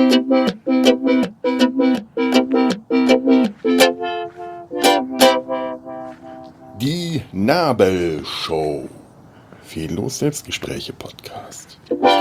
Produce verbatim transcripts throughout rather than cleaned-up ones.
Die Nabelshow. Fehllos Selbstgespräche Podcast.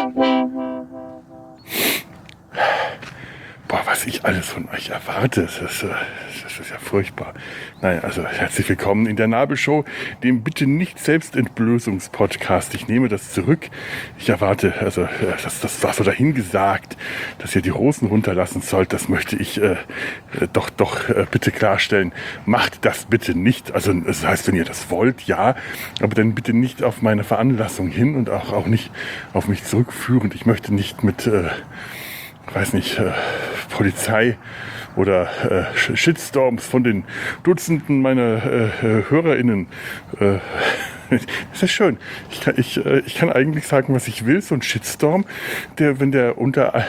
Boah, was ich alles von euch erwarte, das ist, das ist ja furchtbar. Naja, also herzlich willkommen in der Nabelshow, dem bitte nicht Selbstentblößungs-Podcast. Ich nehme das zurück. Ich erwarte, also das, das war so dahingesagt, dass ihr die Hosen runterlassen sollt. Das möchte ich äh, doch, doch äh, bitte klarstellen. Macht das bitte nicht. Also das heißt, wenn ihr das wollt, ja, aber dann bitte nicht auf meine Veranlassung hin und auch, auch nicht auf mich zurückführend. Ich möchte nicht mit... Äh, weiß nicht, äh, Polizei oder äh, Shitstorms von den Dutzenden meiner äh, äh, HörerInnen. Äh, das ist schön. Ich kann, ich, äh, ich kann eigentlich sagen, was ich will. So ein Shitstorm, der, wenn der unter,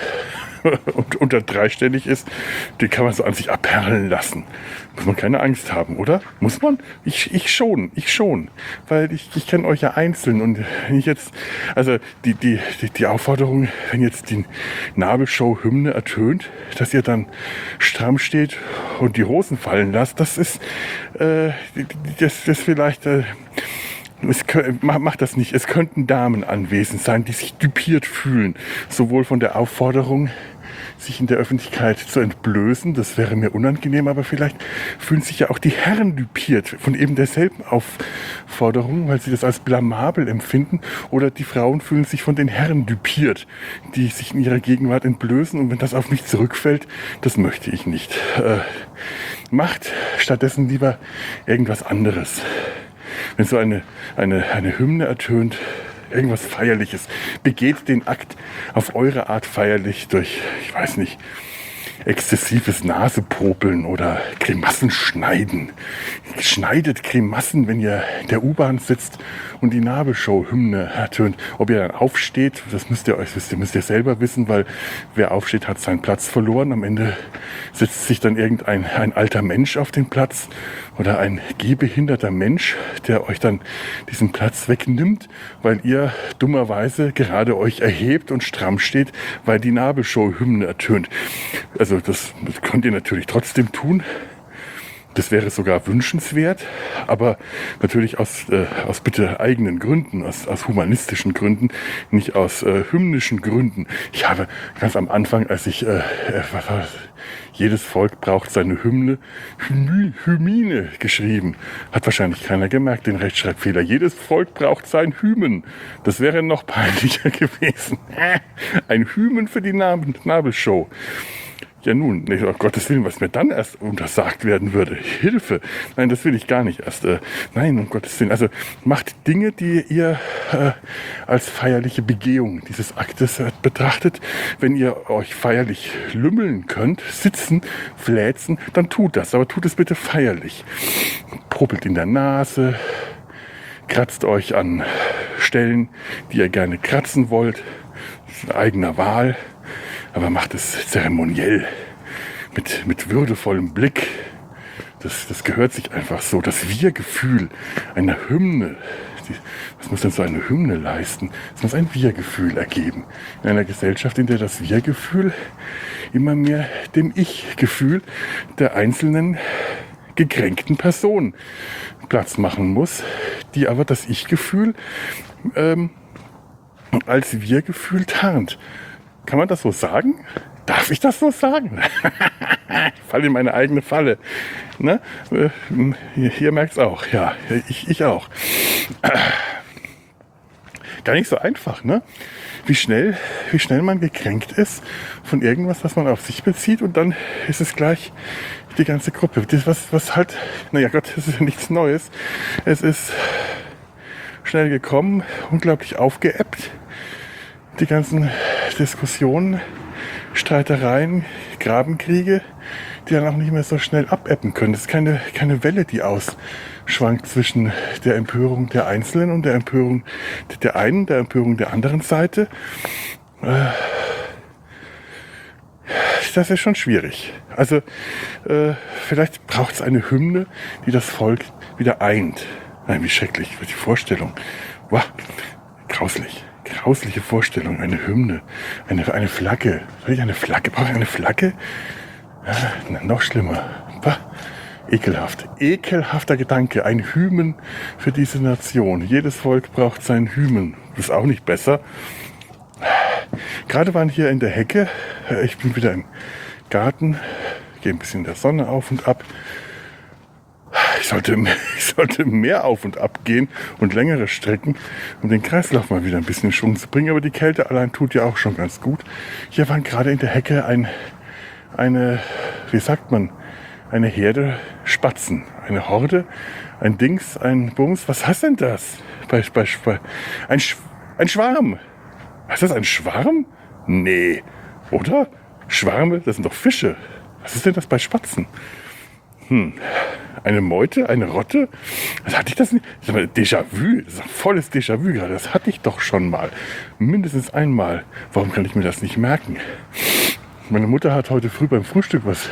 unter dreistellig ist, den kann man so an sich abperlen lassen. Muss man keine Angst haben, oder? Muss man? Ich, ich schon, ich schon. Weil ich, ich kenne euch ja einzeln und wenn ich jetzt, also die, die, die, die Aufforderung, wenn jetzt die Nabelshow-Hymne ertönt, dass ihr dann stramm steht und die Hosen fallen lasst, das ist, äh, das, das vielleicht, äh, Es, macht das nicht. Es könnten Damen anwesend sein, die sich düpiert fühlen. Sowohl von der Aufforderung, sich in der Öffentlichkeit zu entblößen, das wäre mir unangenehm, aber vielleicht fühlen sich ja auch die Herren düpiert von eben derselben Aufforderung, weil sie das als blamabel empfinden, oder die Frauen fühlen sich von den Herren düpiert, die sich in ihrer Gegenwart entblößen, und wenn das auf mich zurückfällt, das möchte ich nicht. Äh, macht stattdessen lieber irgendwas anderes. Wenn so eine, eine, eine Hymne ertönt, irgendwas Feierliches, begeht den Akt auf eure Art feierlich durch, ich weiß nicht, exzessives Nasepopeln oder Grimassen schneiden. Schneidet Grimassen, wenn ihr in der U-Bahn sitzt und die Nabelshow-Hymne ertönt. Ob ihr dann aufsteht, das müsst ihr euch wisst ihr, müsst ihr selber wissen, weil wer aufsteht, hat seinen Platz verloren. Am Ende setzt sich dann irgendein ein alter Mensch auf den Platz oder ein gehbehinderter Mensch, der euch dann diesen Platz wegnimmt, weil ihr dummerweise gerade euch erhebt und stramm steht, weil die Nabelshow-Hymne ertönt. Also das könnt ihr natürlich trotzdem tun. Das wäre sogar wünschenswert, aber natürlich aus, äh, aus bitte eigenen Gründen, aus, aus humanistischen Gründen, nicht aus äh, hymnischen Gründen. Ich habe ganz am Anfang, als ich, äh, was war das? Jedes Volk braucht seine Hymne, Hymy, Hymine geschrieben. Hat wahrscheinlich keiner gemerkt, den Rechtschreibfehler. Jedes Volk braucht sein Hymen. Das wäre noch peinlicher gewesen. Ein Hymen für die Nabelshow. Ja nun, nicht, um Gottes Willen, was mir dann erst untersagt werden würde. Hilfe! Nein, das will ich gar nicht erst. Äh, nein, um Gottes Willen. Also macht Dinge, die ihr äh, als feierliche Begehung dieses Aktes äh, betrachtet. Wenn ihr euch feierlich lümmeln könnt, sitzen, fläzen, dann tut das. Aber tut es bitte feierlich. Popelt in der Nase, kratzt euch an Stellen, die ihr gerne kratzen wollt. Das ist eigener Wahl. Aber macht es zeremoniell, mit, mit würdevollem Blick. Das, das gehört sich einfach so. Das Wir-Gefühl einer Hymne. Die, was muss denn so eine Hymne leisten? Es muss ein Wir-Gefühl ergeben. In einer Gesellschaft, in der das Wir-Gefühl immer mehr dem Ich-Gefühl der einzelnen gekränkten Person Platz machen muss, die aber das Ich-Gefühl ähm, als Wir-Gefühl tarnt. Kann man das so sagen? Darf ich das so sagen? Ich falle in meine eigene Falle. Ne? Hier, hier merkt es auch. Ja, ich, ich auch. Gar nicht so einfach, ne? Wie schnell, wie schnell man gekränkt ist von irgendwas, was man auf sich bezieht, und dann ist es gleich die ganze Gruppe. Das, was, was halt, naja Gott, das ist ja nichts Neues. Es ist schnell gekommen, unglaublich aufgeebbt. Die ganzen Diskussionen, Streitereien, Grabenkriege, die dann auch nicht mehr so schnell abebben können. Das ist keine, keine Welle, die ausschwankt zwischen der Empörung der Einzelnen und der Empörung der einen, der Empörung der anderen Seite. Das ist schon schwierig. Also äh, vielleicht braucht es eine Hymne, die das Volk wieder eint. Nein, wie schrecklich, die Vorstellung. Wow, grauslich. grausliche Vorstellung, eine Hymne, eine, eine Flagge. Soll ich eine Flagge? Brauche ich eine Flagge? Ja, na, noch schlimmer. Bah, ekelhaft. Ekelhafter Gedanke. Ein Hymen für diese Nation. Jedes Volk braucht seinen Hymen. Das ist auch nicht besser. Gerade waren hier in der Hecke. Ich bin wieder im Garten. Gehe ein bisschen in der Sonne auf und ab. Ich sollte, ich sollte mehr auf und ab gehen und längere Strecken, um den Kreislauf mal wieder ein bisschen in Schwung zu bringen. Aber die Kälte allein tut ja auch schon ganz gut. Hier waren gerade in der Hecke ein, eine, wie sagt man, eine Herde Spatzen. Eine Horde, ein Dings, ein Bums. Was heißt denn das? Bei, bei, bei, ein, Sch, ein Schwarm. Was ist das, ein Schwarm? Nee. Oder? Schwärme, das sind doch Fische. Was ist denn das bei Spatzen? Hm. Eine Meute, eine Rotte? Das hatte ich das nicht. Das ist Déjà-vu. Das ist ein volles Déjà-vu gerade. Das hatte ich doch schon mal. Mindestens einmal. Warum kann ich mir das nicht merken? Meine Mutter hat heute früh beim Frühstück was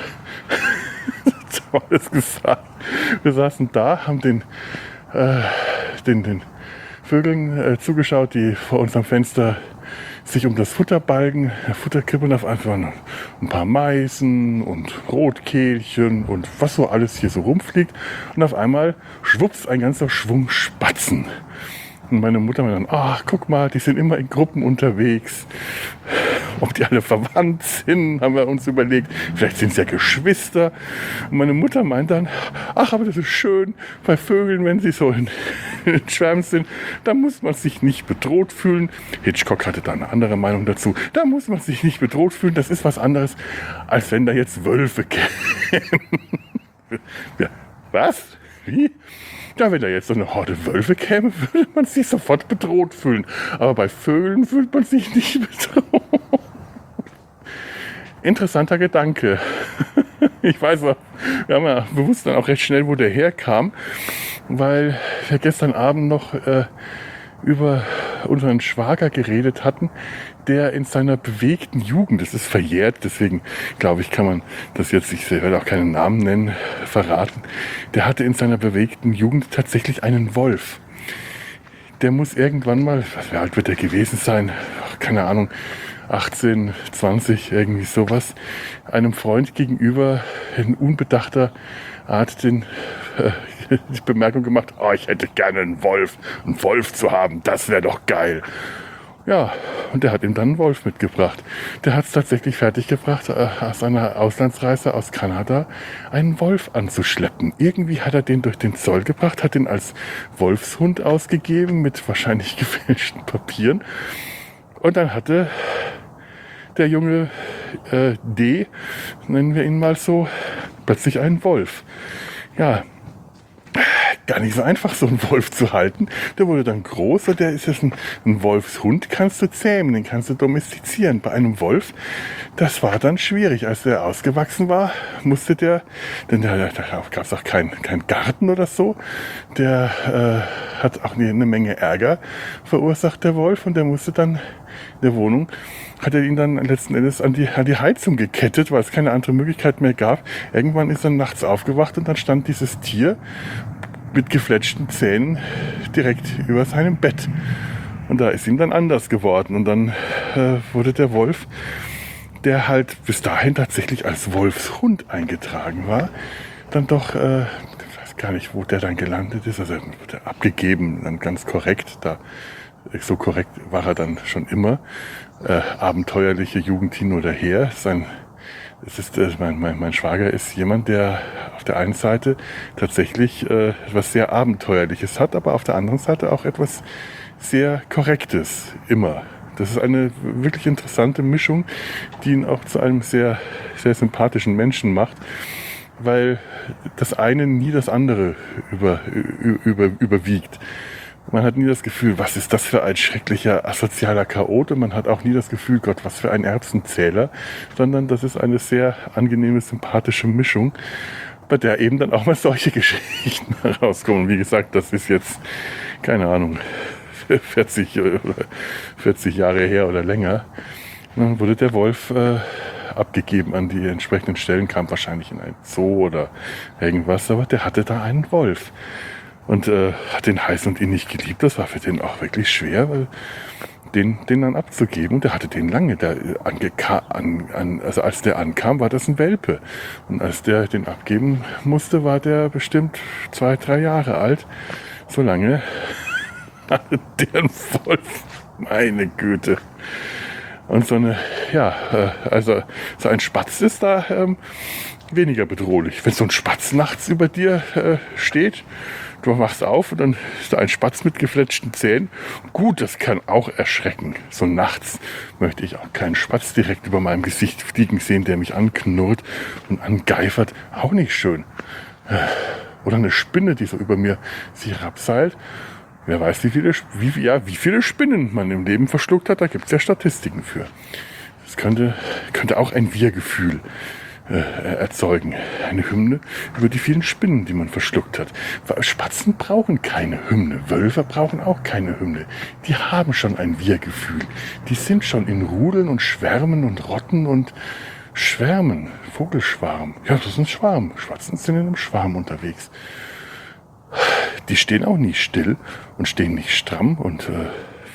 Tolles gesagt. Wir saßen da, haben den, äh, den, den Vögeln äh, zugeschaut, die vor unserem Fenster sich um das Futter balgen, Futter kippen, auf einfach ein paar Meißen und Rotkehlchen und was so alles hier so rumfliegt. Und auf einmal schwupps ein ganzer Schwung Spatzen. Und meine Mutter meinte dann, ach, guck mal, die sind immer in Gruppen unterwegs. Ob die alle verwandt sind, haben wir uns überlegt. Vielleicht sind es ja Geschwister. Und meine Mutter meint dann, ach, aber das ist schön bei Vögeln, wenn sie so in, in Schwärmen sind. Da muss man sich nicht bedroht fühlen. Hitchcock hatte da eine andere Meinung dazu. Da muss man sich nicht bedroht fühlen. Das ist was anderes, als wenn da jetzt Wölfe kämen. Ja, was? Wie? Ja, wenn da jetzt so eine Horde Wölfe käme, würde man sich sofort bedroht fühlen. Aber bei Vögeln fühlt man sich nicht bedroht. Interessanter Gedanke. Ich weiß auch, wir haben ja bewusst dann auch recht schnell, wo der herkam, weil wir gestern Abend noch äh, über unseren Schwager geredet hatten, der in seiner bewegten Jugend, das ist verjährt, deswegen glaube ich, kann man das jetzt, ich werde auch keinen Namen nennen, verraten, der hatte in seiner bewegten Jugend tatsächlich einen Wolf. Der muss irgendwann mal, was, wie alt wird der gewesen sein, ach, keine Ahnung, achtzehn, zwanzig, irgendwie sowas, einem Freund gegenüber in unbedachter Art den, äh, die Bemerkung gemacht, oh, ich hätte gerne einen Wolf, einen Wolf zu haben, das wäre doch geil. Ja, und der hat ihm dann einen Wolf mitgebracht. Der hat es tatsächlich fertiggebracht, äh, aus einer Auslandsreise aus Kanada einen Wolf anzuschleppen. Irgendwie hat er den durch den Zoll gebracht, hat den als Wolfshund ausgegeben mit wahrscheinlich gefälschten Papieren. Und dann hatte der junge äh, D, nennen wir ihn mal so, plötzlich einen Wolf. Ja, gar nicht so einfach, so einen Wolf zu halten. Der wurde dann groß und der ist jetzt ein, ein Wolfshund, kannst du zähmen, den kannst du domestizieren. Bei einem Wolf, das war dann schwierig. Als der ausgewachsen war, musste der, denn da, da gab es auch keinen kein Garten oder so, der äh, hat auch eine, eine Menge Ärger verursacht, der Wolf, und der musste dann in der Wohnung, hat er ihn dann letzten Endes an die, an die Heizung gekettet, weil es keine andere Möglichkeit mehr gab. Irgendwann ist er nachts aufgewacht und dann stand dieses Tier mit gefletschten Zähnen direkt über seinem Bett. Und da ist ihm dann anders geworden. Und dann äh, wurde der Wolf, der halt bis dahin tatsächlich als Wolfshund eingetragen war, dann doch, äh, ich weiß gar nicht, wo der dann gelandet ist, also wurde abgegeben, dann ganz korrekt, da so korrekt war er dann schon immer. Äh, abenteuerliche Jugend hin oder her. Sein, es ist, äh, mein, mein, mein Schwager ist jemand, der auf der einen Seite tatsächlich äh, etwas sehr Abenteuerliches hat, aber auf der anderen Seite auch etwas sehr Korrektes, immer. Das ist eine wirklich interessante Mischung, die ihn auch zu einem sehr, sehr sympathischen Menschen macht, weil das eine nie das andere über, über, überwiegt. Man hat nie das Gefühl, was ist das für ein schrecklicher asozialer Chaot, und man hat auch nie das Gefühl, Gott, was für ein Erbsenzähler, sondern das ist eine sehr angenehme, sympathische Mischung, bei der eben dann auch mal solche Geschichten herauskommen. Wie gesagt, das ist jetzt, keine Ahnung, vierzig, oder vierzig Jahre her oder länger. Dann wurde der Wolf äh, abgegeben an die entsprechenden Stellen, kam wahrscheinlich in ein Zoo oder irgendwas, aber der hatte da einen Wolf. und äh, hat den heiß und innig geliebt. Das war für den auch wirklich schwer, weil den, den dann abzugeben. Und der hatte den lange. Der angeka- an, an, also als der ankam, war das ein Welpe. Und als der den abgeben musste, war der bestimmt zwei, drei Jahre alt. So lange hatte der einen Wolf. Meine Güte. Und so eine, ja, äh, also so ein Spatz ist da ähm, weniger bedrohlich. Wenn so ein Spatz nachts über dir äh, steht, du wachst auf und dann ist da ein Spatz mit gefletschten Zähnen. Gut, das kann auch erschrecken. So nachts möchte ich auch keinen Spatz direkt über meinem Gesicht fliegen sehen, der mich anknurrt und angeifert. Auch nicht schön. Oder eine Spinne, die so über mir sich herabseilt. Wer weiß, wie viele, wie, ja, wie viele Spinnen man im Leben verschluckt hat, da gibt es ja Statistiken für. Das könnte, könnte auch ein Wir-Gefühl äh, erzeugen. Eine Hymne über die vielen Spinnen, die man verschluckt hat. Spatzen brauchen keine Hymne. Wölfe brauchen auch keine Hymne. Die haben schon ein Wir-Gefühl. Die sind schon in Rudeln und Schwärmen und Rotten und Schwärmen. Vogelschwarm. Ja, das ist ein Schwarm. Spatzen sind in einem Schwarm unterwegs. Die stehen auch nie still und stehen nicht stramm und äh,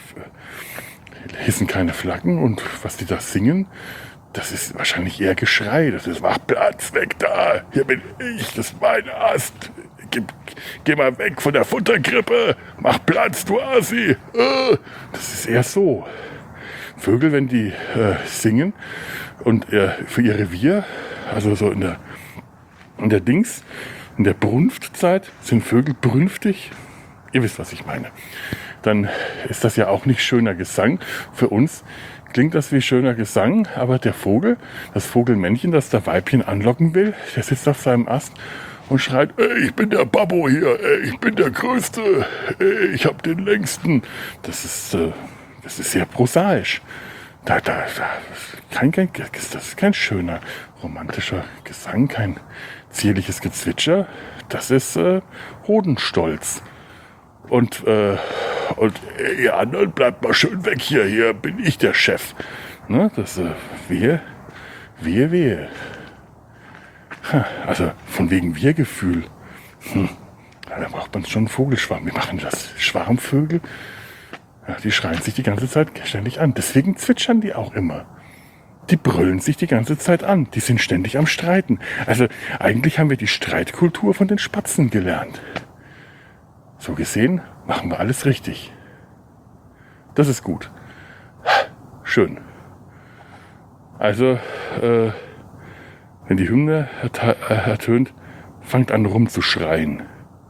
hissen keine Flaggen. Und was die da singen, das ist wahrscheinlich eher Geschrei. Das ist, mach Platz, weg da, hier bin ich, das ist mein Ast. Geh, geh mal weg von der Futterkrippe, mach Platz, du Asi. Äh, das ist eher so. Vögel, wenn die äh, singen und äh, für ihr Revier, also so in der, in der Dings, in der Brunftzeit sind Vögel brünftig. Ihr wisst, was ich meine. Dann ist das ja auch nicht schöner Gesang. Für uns klingt das wie schöner Gesang, aber der Vogel, das Vogelmännchen, das der Weibchen anlocken will, der sitzt auf seinem Ast und schreit, ey, ich bin der Babbo hier, ey, ich bin der Größte, ey, ich hab den längsten. Das ist, äh, das ist sehr prosaisch. Da, da, da, kein, kein, das ist kein schöner romantischer Gesang, kein zierliches Gezwitscher. Das ist äh, Hodenstolz. Und, äh, und äh, ihr anderen bleibt mal schön weg hier, hier bin ich der Chef. Ne, das äh, wehe, wehe, wehe. Ha, also von wegen Wir-Gefühl. Hm, da braucht man schon einen Vogelschwarm. Wie machen das? Schwarmvögel? Ja, die schreien sich die ganze Zeit ständig an. Deswegen zwitschern die auch immer. Die brüllen sich die ganze Zeit an. Die sind ständig am Streiten. Also eigentlich haben wir die Streitkultur von den Spatzen gelernt. So gesehen machen wir alles richtig. Das ist gut. Schön. Also, äh, wenn die Hymne ertönt, fangt an rumzuschreien.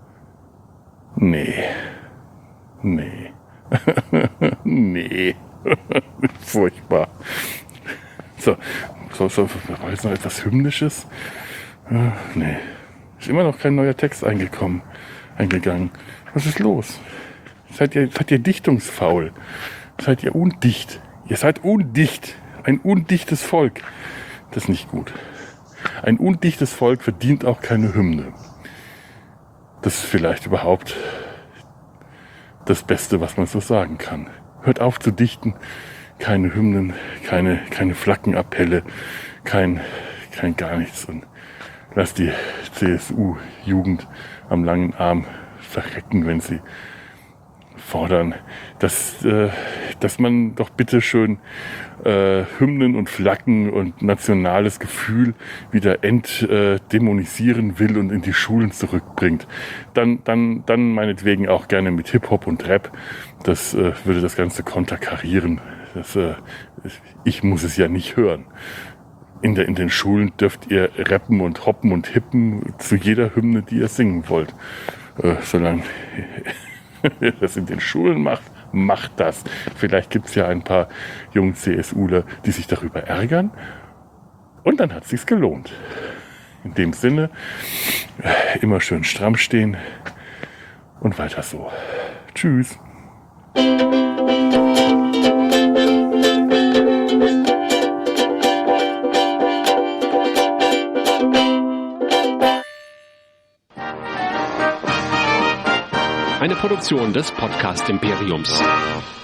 Nee. Nee. nee. Furchtbar. So, so, so, war jetzt noch etwas Hymnisches? Äh, nee. Ist immer noch kein neuer Text eingekommen, eingegangen. Was ist los? Seid ihr, seid ihr dichtungsfaul? Seid ihr undicht? Ihr seid undicht. Ein undichtes Volk. Das ist nicht gut. Ein undichtes Volk verdient auch keine Hymne. Das ist vielleicht überhaupt das Beste, was man so sagen kann. Hört auf zu dichten. Keine Hymnen, keine, keine Flaggenappelle, kein, kein gar nichts. Und lasst die C S U-Jugend am langen Arm verrecken, wenn sie fordern, dass, äh, dass man doch bitte schön äh, Hymnen und Flaggen und nationales Gefühl wieder entdämonisieren äh, will und in die Schulen zurückbringt. Dann, dann, dann meinetwegen auch gerne mit Hip-Hop und Rap. Das äh, würde das Ganze konterkarieren. Das, äh, ich muss es ja nicht hören. In, der, in den Schulen dürft ihr rappen und hoppen und hippen zu jeder Hymne, die ihr singen wollt. Äh, solange ihr das in den Schulen macht, macht das. Vielleicht gibt es ja ein paar jungen CSUler, die sich darüber ärgern. Und dann hat es sich gelohnt. In dem Sinne, immer schön stramm stehen und weiter so. Tschüss. Eine Produktion des Podcast Imperiums.